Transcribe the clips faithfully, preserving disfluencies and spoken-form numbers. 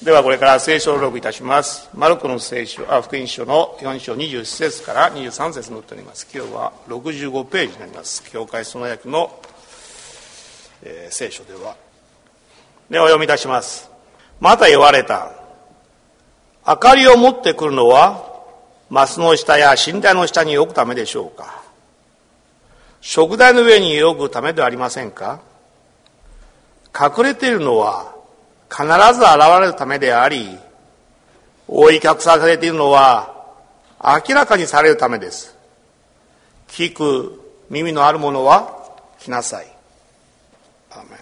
ではこれから聖書を朗読いたします。マルコの聖書あ福音書のよん章にじゅういち節からにじゅうさん節に載っております。今日はろくじゅうごページになります。教会その訳の、えー、聖書ではではお読みいたします。また言われた。明かりを持ってくるのはマスの下や寝台の下に置くためでしょうか。食台の上に置くためではありませんか。隠れているのは必ず現れるためであり、覆い隠されているのは明らかにされるためです。聞く耳のある者は聞きなさい。アーメ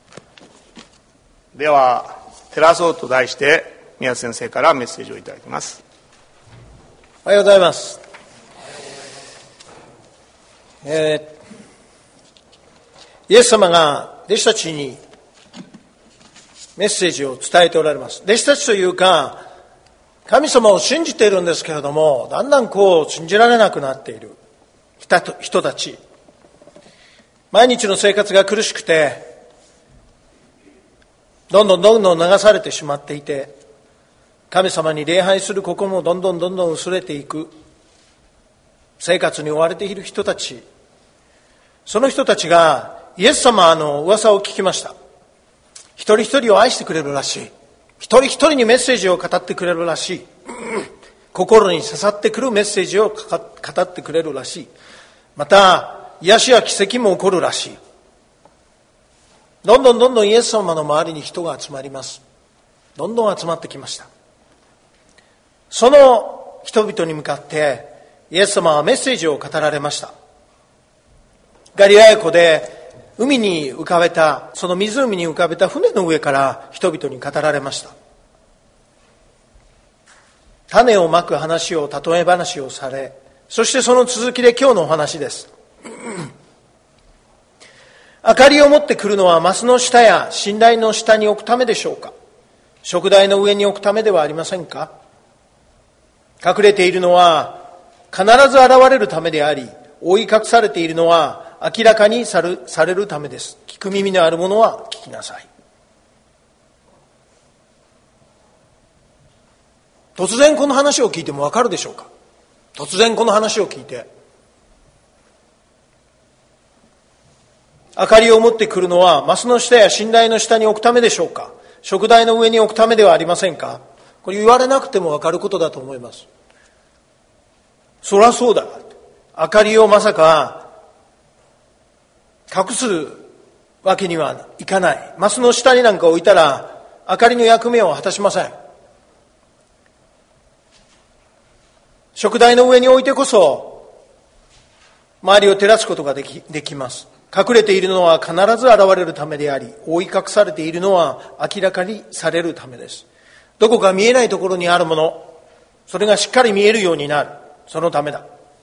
ン。では照らそうと題して宮津先生からメッセージをいただきます。 おはようございます。えー、イエス様が弟子たちにメッセージを伝えておられます。弟子たちというか、神様を信じているんですけれども、だんだんこう信じられなくなっている人たち。毎日の生活が苦しくて、どんどんどんどん流されてしまっていて、神様に礼拝する心もどんどんどんどん薄れていく生活に追われている人たち。その人たちがイエス様の噂を聞きました。一人一人を愛してくれるらしい。一人一人にメッセージを語ってくれるらしい。心に刺さってくるメッセージを語ってくれるらしい。また、癒しや奇跡も起こるらしい。どんどんどんどんイエス様の周りに人が集まります。どんどん集まってきました。その人々に向かってイエス様はメッセージを語られました。ガリラヤ湖で海に浮かべた、その湖に浮かべた船の上から人々に語られました。種をまく話を、例え話をされ、そしてその続きで今日のお話です。明かりを持ってくるのはマスの下や寝台の下に置くためでしょうか。食台の上に置くためではありませんか。隠れているのは必ず現れるためであり、覆い隠されているのは明らかにされるためです。聞く耳のある者は聞きなさい。突然この話を聞いてもわかるでしょうか。突然この話を聞いて、明かりを持ってくるのはマスの下や寝台の下に置くためでしょうか。食台の上に置くためではありませんか。これ言われなくてもわかることだと思います。そりゃそうだ。明かりをまさか隠すわけにはいかない。マスの下になんか置いたら明かりの役目を果たしません。食台の上に置いてこそ周りを照らすことができ、できます。隠れているのは必ず現れるためであり、覆い隠されているのは明らかにされるためです。どこか見えないところにあるもの、それがしっかり見えるようになる。そのためだ。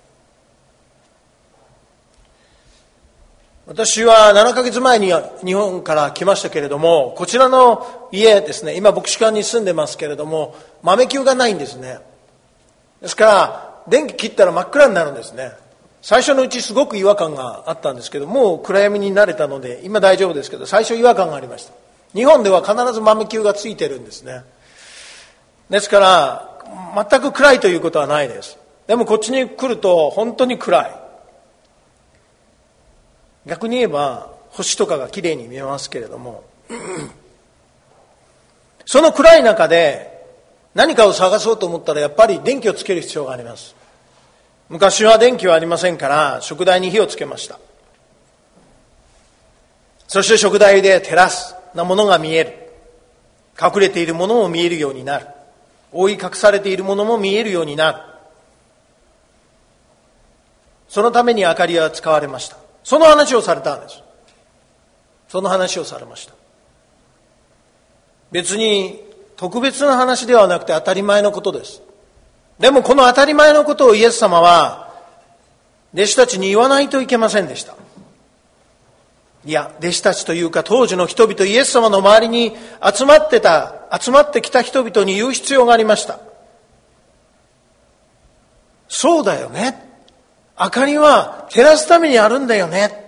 私はななかげつまえに日本から来ましたけれども、こちらの家ですね、今牧師館に住んでますけれども、豆球がないんですね。ですから電気切ったら真っ暗になるんですね。最初のうちすごく違和感があったんですけど、もう暗闇に慣れたので今大丈夫ですけど、最初違和感がありました。日本では必ず豆球がついてるんですね。ですから全く暗いということはないです。でもこっちに来ると本当に暗い。逆に言えば星とかがきれいに見えますけれども、その暗い中で何かを探そうと思ったらやっぱり電気をつける必要があります。昔は電気はありませんから食台に火をつけました。そして食台で照らすなものが見える。隠れているものも見えるようになる。覆い隠されているものも見えるようになる。そのために明かりは使われました。その話をされたんです。その話をされました。別に特別な話ではなくて当たり前のことです。でもこの当たり前のことをイエス様は弟子たちに言わないといけませんでした。いや、弟子たちというか当時の人々、イエス様の周りに集まってた、集まってきた人々に言う必要がありました。そうだよね。明かりは照らすためにあるんだよね。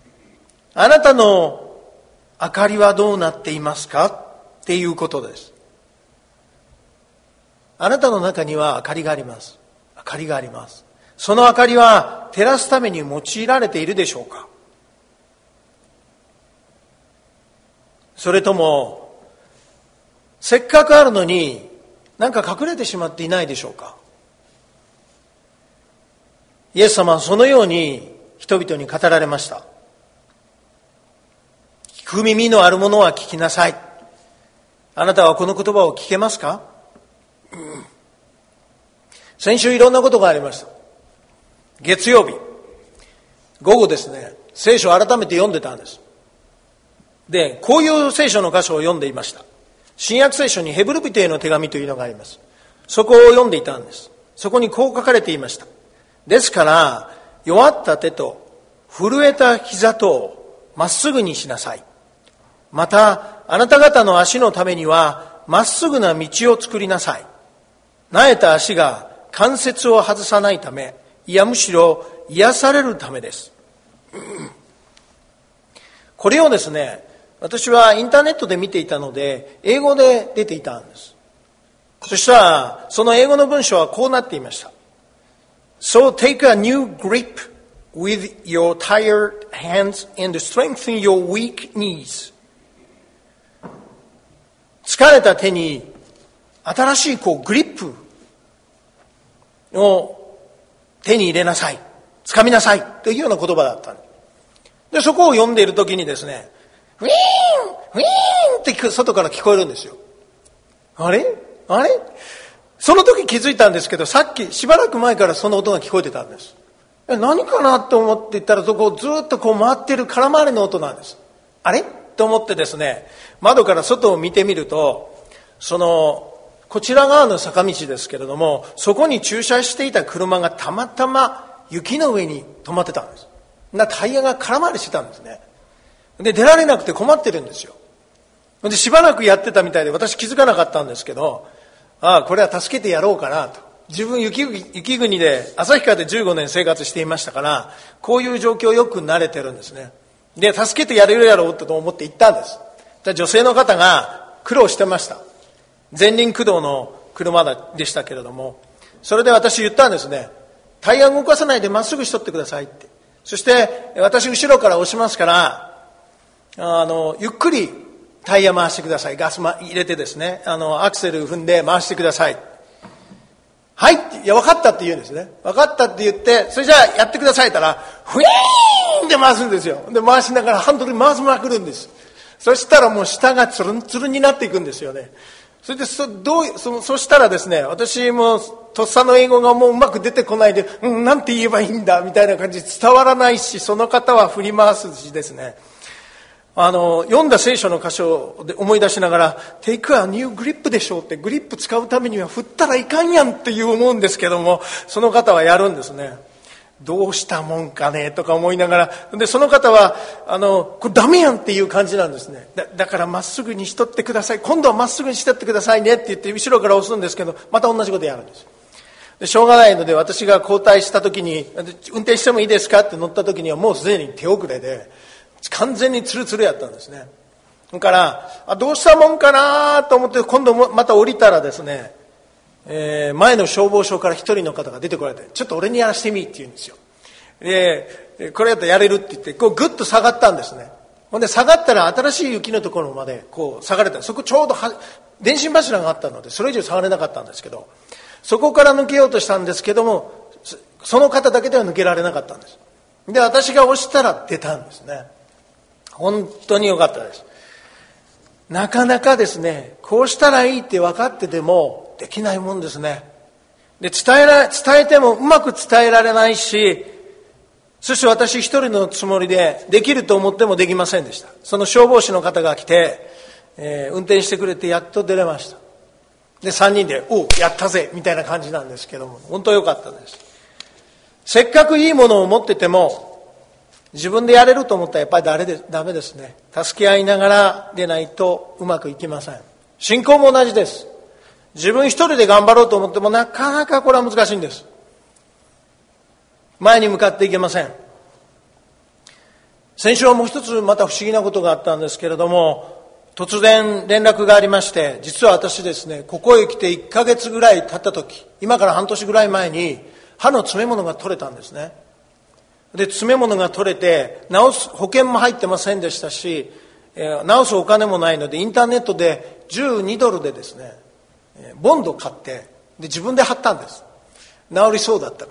あなたの明かりはどうなっていますかっていうことです。 あなたの中には明かりがあります。明かりがあります。その明かりは照らすために用いられているでしょうか？それともせっかくあるのになんか隠れてしまっていないでしょうか？イエス様はそのように人々に語られました。聞く耳のあるものは聞きなさい。あなたはこの言葉を聞けますか？うん、先週いろんなことがありました。月曜日午後ですね、聖書を改めて読んでたんです。で、こういう聖書の箇所を読んでいました。新約聖書にヘブル人への手紙というのがあります。そこを読んでいたんです。そこにこう書かれていました。ですから弱った手と震えた膝とをまっすぐにしなさい。またあなた方の足のためにはまっすぐな道を作りなさい。なえた足が関節を外さないため、いやむしろ癒されるためです。これをですね、私はインターネットで見ていたので英語で出ていたんです。そしたらその英語の文章はこうなっていました。 So take a new grip with your tired hands and strengthen your weak knees. 疲れた手に新しいこうグリップを手に入れなさい、掴みなさいというような言葉だったんです。でそこを読んでいるときにですね、ウィーンウィーンって外から聞こえるんですよ。あれあれその時気づいたんですけど、さっきしばらく前からその音が聞こえてたんです。え何かなと思っていったら、そこをずっとこう回ってる空回りの音なんです。あれと思ってですね、窓から外を見てみると、そのこちら側の坂道ですけれども、そこに駐車していた車がたまたま雪の上に止まってたんです。なタイヤが空回りしてたんですね。で出られなくて困ってるんですよ。でしばらくやってたみたいで、私気づかなかったんですけど、ああこれは助けてやろうかなと。自分 雪, 雪国で旭川でじゅうごねん生活していましたから、こういう状況よく慣れてるんですね。で助けてやれるやろうと思って行ったんです。女性の方が苦労してました。前輪駆動の車でしたけれども、それで私言ったんですね。タイヤ動かさないでまっすぐしとってくださいって。そして私後ろから押しますから、あのゆっくりタイヤ回してください。ガス入れてですね、あのアクセル踏んで回してください。はいって、いや分かったって言うんですね。分かったって言って、それじゃあやってくださいって言ったら、フィーンって回すんですよ。で回しながらハンドル回しまくるんです。そしたらもう下がつるんつるんになっていくんですよね。それで そ, どう そ, そしたらですね、私もとっさの英語がもううまく出てこないで、うん、なんて言えばいいんだみたいな感じで伝わらないし、その方は振り回すしですね、あの読んだ聖書の箇所で思い出しながら、テイクアニューグリップでしょうって、グリップ使うためには振ったらいかんやんっていう思うんですけども、その方はやるんですね。どうしたもんかねとか思いながら、でその方はあのこれダメやんっていう感じなんですね。 だ, だからまっすぐにしとってください、今度はまっすぐにしとってくださいねって言って後ろから押すんですけど、また同じことやるんです。でしょうがないので、私が交代した時に、運転してもいいですかって乗った時にはもうすでに手遅れで完全にツルツルやったんですね。だからあどうしたもんかなと思って、今度もまた降りたらですね、えー、前の消防署から一人の方が出てこられて、ちょっと俺にやらしてみって言うんですよ。でこれやったらやれるって言って、こうグッと下がったんですね。ほんで下がったら新しい雪のところまでこう下がれた。そこちょうどは電信柱があったのでそれ以上下がれなかったんですけど、そこから抜けようとしたんですけども、その方だけでは抜けられなかったんです。で私が押したら出たんですね。本当に良かったです。なかなかですね、こうしたらいいって分かっててもできないもんですね。で伝えら、伝えてもうまく伝えられないし、そして私一人のつもりでできると思ってもできませんでした。その消防士の方が来て、えー、運転してくれてやっと出れました。でさんにんでおうやったぜみたいな感じなんですけども、本当良かったです。せっかくいいものを持ってても自分でやれると思ったらやっぱりダメで、ダメですね。助け合いながらでないとうまくいきません。信仰も同じです。自分一人で頑張ろうと思ってもなかなかこれは難しいんです。前に向かっていけません。先週はもう一つまた不思議なことがあったんですけれども、 突然連絡がありまして、実は私ですね、ここへ来ていっかげつぐらい経った時、今から半年ぐらい前に歯の詰め物が取れたんですね。で、詰め物が取れて、治す保険も入ってませんでしたし、えー、治すお金もないので、インターネットでじゅうにドルでですね、ボンド買って、で自分で貼ったんです。治りそうだったから。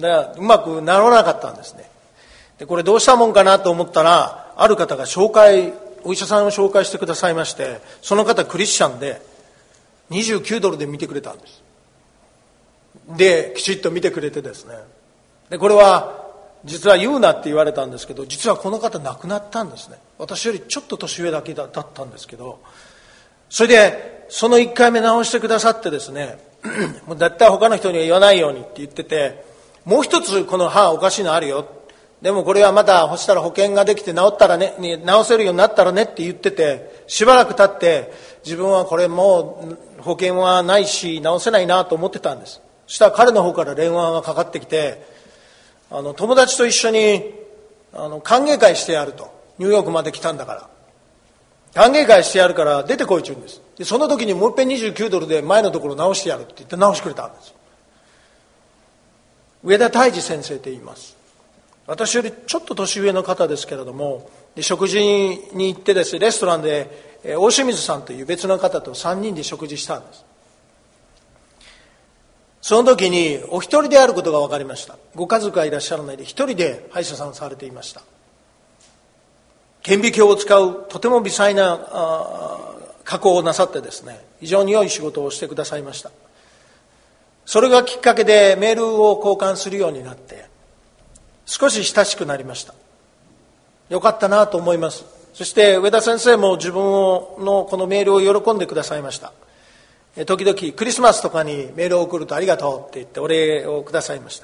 だからうまく治らなかったんですね。で、これどうしたもんかなと思ったら、ある方が紹介、お医者さんを紹介してくださいまして、その方クリスチャンでにじゅうきゅうドルで見てくれたんです。で、きちっと見てくれてですね。で、これは実は言うなって言われたんですけど、実はこの方亡くなったんですね。私よりちょっと年上だけだったんですけど、それでそのいっかいめ直してくださってですね、もうだったら他の人には言わないようにって言ってて、もう一つこの歯おかしいのあるよ、でもこれはまだ干したら保険ができて治ったらね、治せるようになったらねって言ってて、しばらく経って自分はこれもう保険はないし治せないなと思ってたんです。そしたら彼の方から電話がかかってきて、あの友達と一緒にあの歓迎会してやると、ニューヨークまで来たんだから歓迎会してやるから出てこいって言うんです。でその時にもう一遍にじゅうきゅうドルで前のところ直してやるって言って直してくれたんです。上田泰治先生と言います。私よりちょっと年上の方ですけれども、で食事に行ってですね、レストランで大清水さんという別の方とさんにんで食事したんです。その時にお一人であることが分かりました。ご家族はいらっしゃらないで一人で歯医者さんをされていました。顕微鏡を使うとても微細な加工をなさってですね、非常に良い仕事をしてくださいました。それがきっかけでメールを交換するようになって少し親しくなりました。よかったなと思います。そして上田先生も自分のこのメールを喜んでくださいました。時々クリスマスとかにメールを送るとありがとうって言ってお礼をくださいました。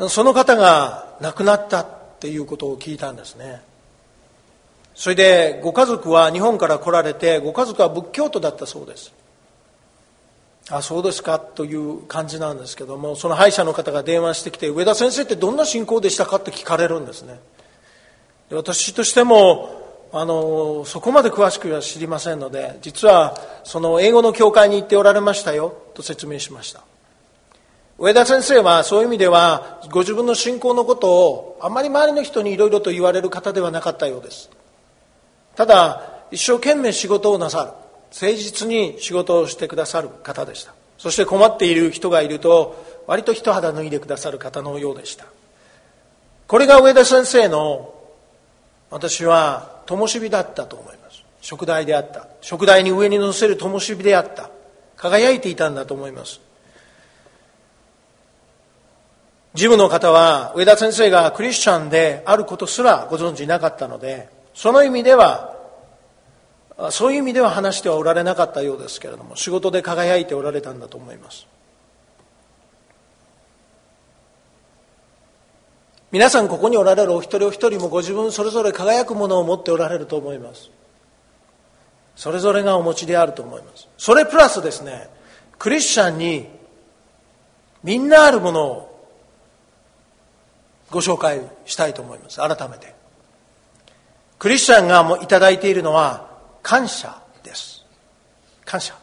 その方が亡くなったっていうことを聞いたんですね。それでご家族は日本から来られて、ご家族は仏教徒だったそうです。あ、そうですかという感じなんですけども、その歯医者の方が電話してきて、上田先生ってどんな信仰でしたかって聞かれるんですね。で私としてもあのそこまで詳しくは知りませんので、実はその英語の教会に行っておられましたよと説明しました。上田先生はそういう意味ではご自分の信仰のことをあまり周りの人にいろいろと言われる方ではなかったようです。ただ一生懸命仕事をなさる、誠実に仕事をしてくださる方でした。そして困っている人がいると割と一肌脱いでくださる方のようでした。これが上田先生の、私は灯火だったと思います。燭台であった。燭台に上に乗せる灯火であった。輝いていたんだと思います。事務の方は上田先生がクリスチャンであることすらご存じなかったので、その意味ではそういう意味では話してはおられなかったようですけれども、仕事で輝いておられたんだと思います。皆さんここにおられるお一人お一人もご自分それぞれ輝くものを持っておられると思います。それぞれがお持ちであると思います。それプラスですね、クリスチャンにみんなあるものをご紹介したいと思います。改めてクリスチャンがもういただいているのは感謝です。感謝。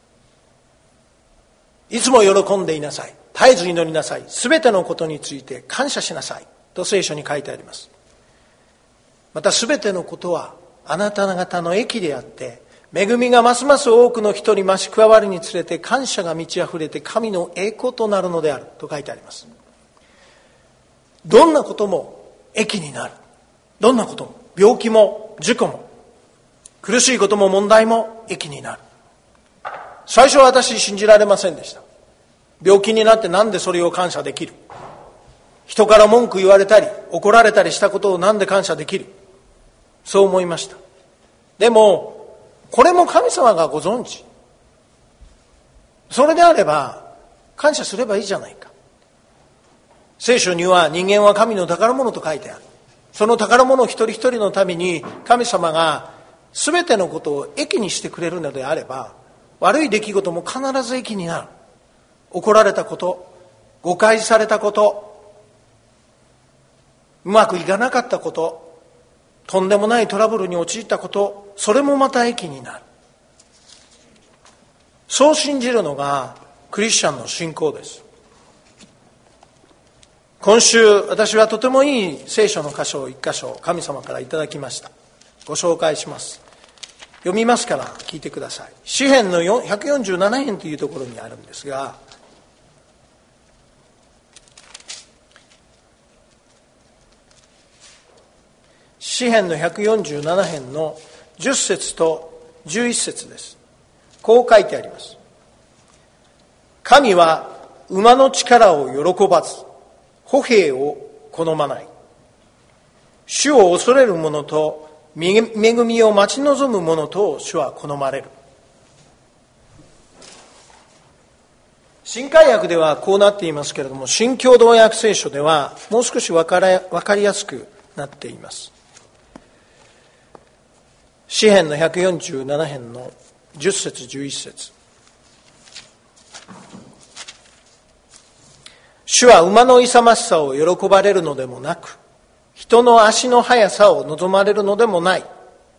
いつも喜んでいなさい、絶えず祈りなさい、すべてのことについて感謝しなさいと聖書に書いてあります。またすべてのことはあなた方の益であって、恵みがますます多くの人に増し加わるにつれて感謝が満ち溢れて神の栄光となるのであると書いてあります。どんなことも益になる。どんなことも、病気も事故も苦しいことも問題も益になる。最初は私信じられませんでした。病気になってなんでそれを感謝できる、人から文句言われたり怒られたりしたことをなんで感謝できる、そう思いました。でもこれも神様がご存知。それであれば感謝すればいいじゃないか。聖書には人間は神の宝物と書いてある。その宝物一人一人のために神様がすべてのことを益にしてくれるのであれば、悪い出来事も必ず益になる。怒られたこと、誤解されたこと、うまくいかなかったこと、 とんでもないトラブルに陥ったこと、それもまた益になる。そう信じるのがクリスチャンの信仰です。今週私はとてもいい聖書の箇所を一箇所神様からいただきました。ご紹介します。読みますから聞いてください。詩編のひゃくよんじゅうなな編というところにあるんですが、詩編のひゃくよんじゅうなな編のじゅっ節とじゅういち節です。こう書いてあります。神は馬の力を喜ばず、歩兵を好まない。主を恐れる者と恵みを待ち望む者と主は好まれる。新海訳ではこうなっていますけれども、新共同訳聖書ではもう少し分かりやすくなっています。詩編のひゃくよんじゅうなな編のじゅっ節じゅういち節。主は馬の勇ましさを喜ばれるのでもなく、人の足の速さを望まれるのでもない。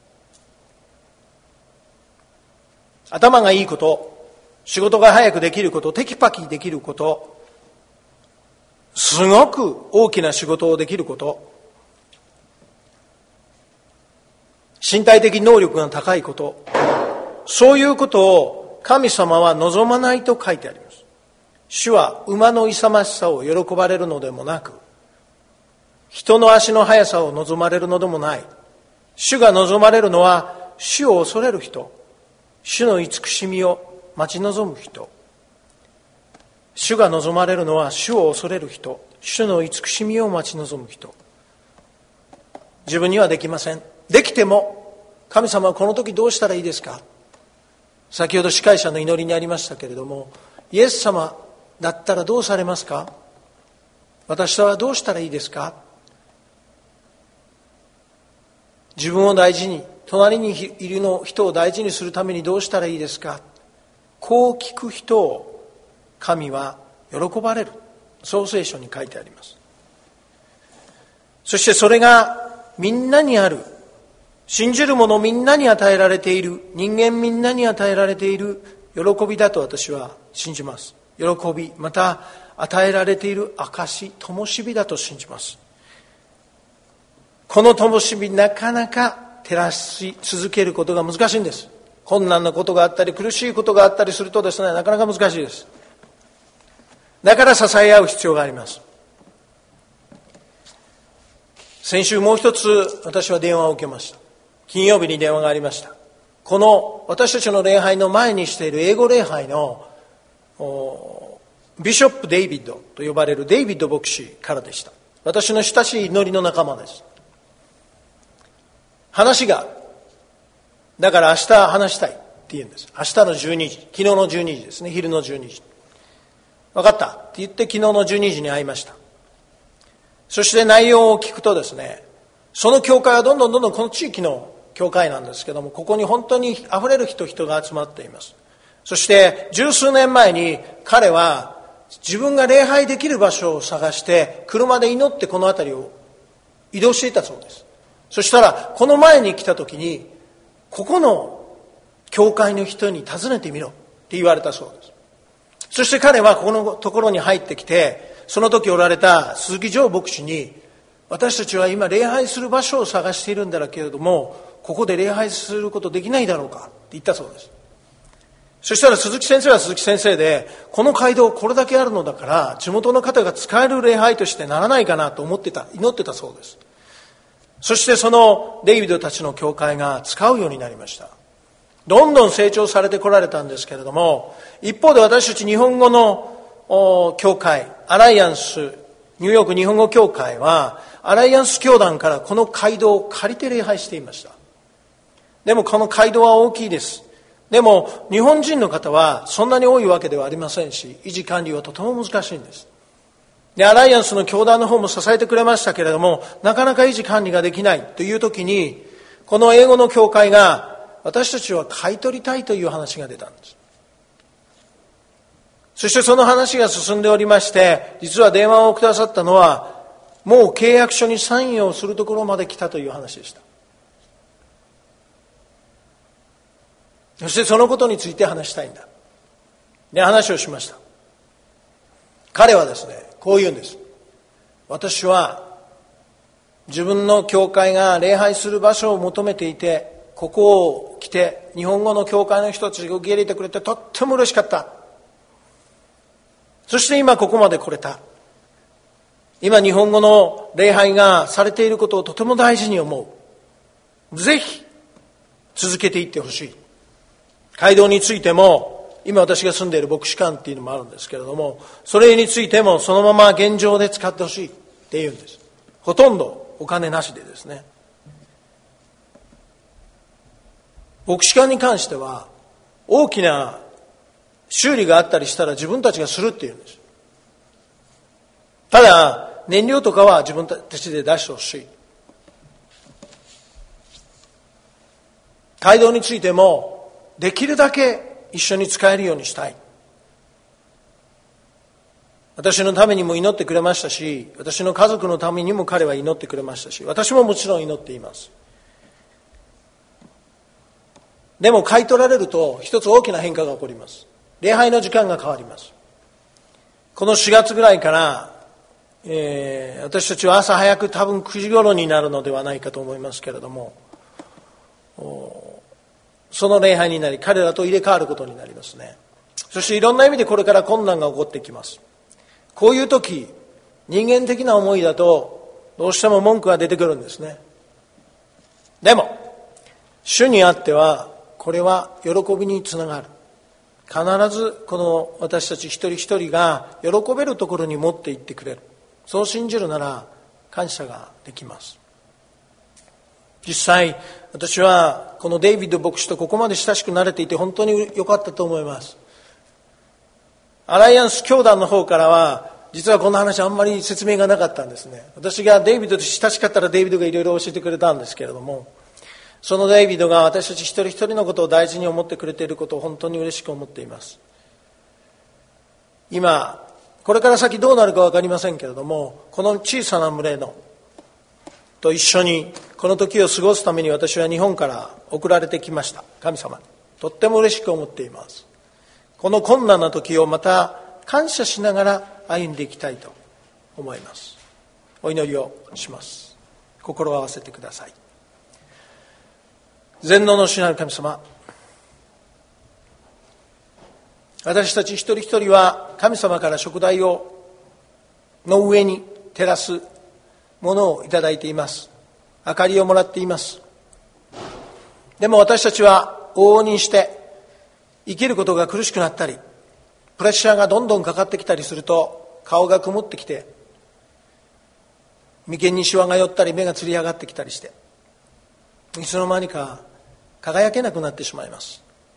頭がいいこと、仕事が早くできること、テキパキできること、すごく大きな仕事をできること、身体的能力が高いこと、そういうことを神様は望まないと書いてあります。主は馬の勇ましさを喜ばれるのでもなく、人の足の速さを望まれるのでもない。主が望まれるのは、主を恐れる人、主の慈しみを待ち望む人。主が望まれるのは、主を恐れる人、主の慈しみを待ち望む人。自分にはできません。できても、神様はこの時どうしたらいいですか？先ほど司会者の祈りにありましたけれども、イエス様だったらどうされますか？私はどうしたらいいですか？自分を大事に、隣にいるの人を大事にするためにどうしたらいいですか？こう聞く人を神は喜ばれる。そう聖書に書いてあります。そしてそれがみんなにある。信じる者みんなに与えられている。人間みんなに与えられている喜びだと私は信じます。喜び、また与えられている証、灯火だと信じます。この灯火、なかなか照らし続けることが難しいんです。困難なことがあったり苦しいことがあったりするとですね、なかなか難しいです。だから支え合う必要があります。先週もう一つ私は電話を受けました。金曜日に電話がありました。この私たちの礼拝の前にしている英語礼拝のビショップ・デイビッドと呼ばれるデイビッド牧師からでした。私の親しい祈りの仲間です。話が、だから明日話したいって言うんです。明日のじゅうにじ、昨日のじゅうにじですね、昼のじゅうにじ。分かったって言って昨日のじゅうにじに会いました。そして内容を聞くとですね、その教会はどんどんどんどんこの地域の教会なんですけども、ここに本当に溢れる人人が集まっています。そして十数年前に彼は自分が礼拝できる場所を探して車で祈ってこの辺りを移動していたそうです。そしたらこの前に来た時に、ここの教会の人に尋ねてみろって言われたそうです。そして彼はここのところに入ってきて、その時おられた鈴木城牧師に、私たちは今礼拝する場所を探しているんだけれども、ここで礼拝することできないだろうかって言ったそうです。そしたら鈴木先生は鈴木先生で、この街道これだけあるのだから地元の方が使える礼拝としてならないかなと思ってた、祈ってたそうです。そしてそのデイビッドたちの教会が使うようになりました。どんどん成長されてこられたんですけれども、一方で私たち日本語の教会、アライアンス、ニューヨーク日本語教会は、アライアンス教団からこの街道を借りて礼拝していました。でもこの街道は大きいです。でも日本人の方はそんなに多いわけではありませんし、維持管理はとても難しいんです。で、アライアンスの教団の方も支えてくれましたけれども、なかなか維持管理ができないという時に、この英語の教会が、私たちは買い取りたいという話が出たんです。そしてその話が進んでおりまして、実は電話をくださったのは、もう契約書にサインをするところまで来たという話でした。 そしてそのことについて話したいんだ。で、話をしました。彼はですね、こう言うんです。私は自分の教会が礼拝する場所を求めていて、ここを来て日本語の教会の人たちが受け入れてくれてとっても嬉しかった。そして今ここまで来れた。今日本語の礼拝がされていることをとても大事に思う。ぜひ続けていってほしい。街道についても、今私が住んでいる牧師館っていうのもあるんですけれども、それについてもそのまま現状で使ってほしいっていうんです。ほとんどお金なしでですね。牧師館に関しては大きな修理があったりしたら自分たちがするっていうんです。ただ燃料とかは自分たちで出してほしい。街道についてもできるだけ一緒に使えるようにしたい。私のためにも祈ってくれましたし、私の家族のためにも彼は祈ってくれましたし、私ももちろん祈っています。でも買い取られると一つ大きな変化が起こります。礼拝の時間が変わります。このしがつぐらいから、えー、私たちは朝早く多分くじ頃になるのではないかと思いますけれども、その礼拝になり、彼らと入れ替わることになりますね。そしていろんな意味でこれから困難が起こってきます。こういう時、人間的な思いだとどうしても文句が出てくるんですね。でも主にあってはこれは喜びにつながる。必ずこの私たち一人一人が喜べるところに持っていってくれる。そう信じるなら感謝ができます。実際私はこのデイビッド牧師とここまで親しくなれていて本当に良かったと思います。アライアンス教団の方からは実はこの話あんまり説明がなかったんですね。私がデイビッドと親しかったらデイビッドがいろいろ教えてくれたんですけれども、そのデイビッドが私たち一人一人のことを大事に思ってくれていることを本当に嬉しく思っています。今これから先どうなるか分かりませんけれども、この小さな群れのと一緒にこの時を過ごすために私は日本から送られてきました。神様にとっても嬉しく思っています。この困難な時をまた感謝しながら歩んでいきたいと思います。お祈りをします。心を合わせてください。全能の主なる神様、私たち一人一人は神様から食材をの上に照らすものをいただいています。明かりをもらっています。でも私たちは往々にして生きることが苦しくなったり、プレッシャーがどんどんかかってきたりすると顔が曇ってきて、眉間にシワが寄ったり目がつり上がってきたりして、いつの間にか輝けなくなってしまいます。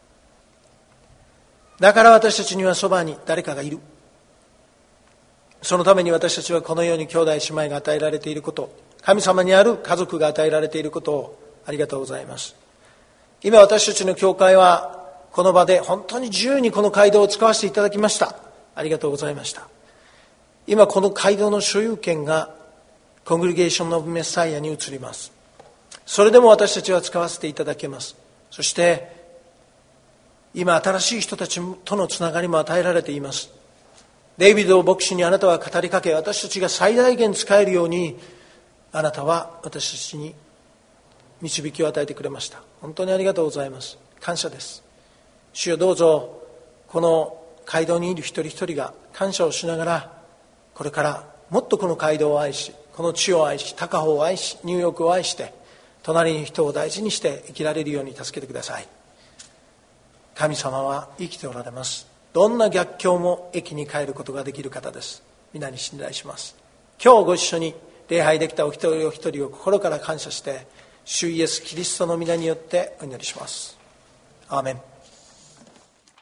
だから私たちにはそばに誰かがいる。そのために私たちはこのように兄弟姉妹が与えられていること、神様にある家族が与えられていることをありがとうございます。今私たちの教会はこの場で本当に自由にこの街道を使わせていただきました。ありがとうございました。今この街道の所有権がコングリゲーション・オブ・メッサイアに移ります。それでも私たちは使わせていただけます。そして今新しい人たちとのつながりも与えられています。デイビッド牧師にあなたは語りかけ、私たちが最大限使えるようにあなたは私たちに導きを与えてくれました。本当にありがとうございます。感謝です。主よ、どうぞこの街道にいる一人一人が感謝をしながら、これからもっとこの街道を愛し、この地を愛し、高穂を愛し、ニューヨークを愛して、隣に人を大事にして生きられるように助けてください。神様は生きておられます。どんな逆境も駅に帰ることができる方です。皆に信頼します。今日ご一緒に礼拝できたお一人お一人を心から感謝して、主イエスキリストの皆によってお祈りします。アーメン。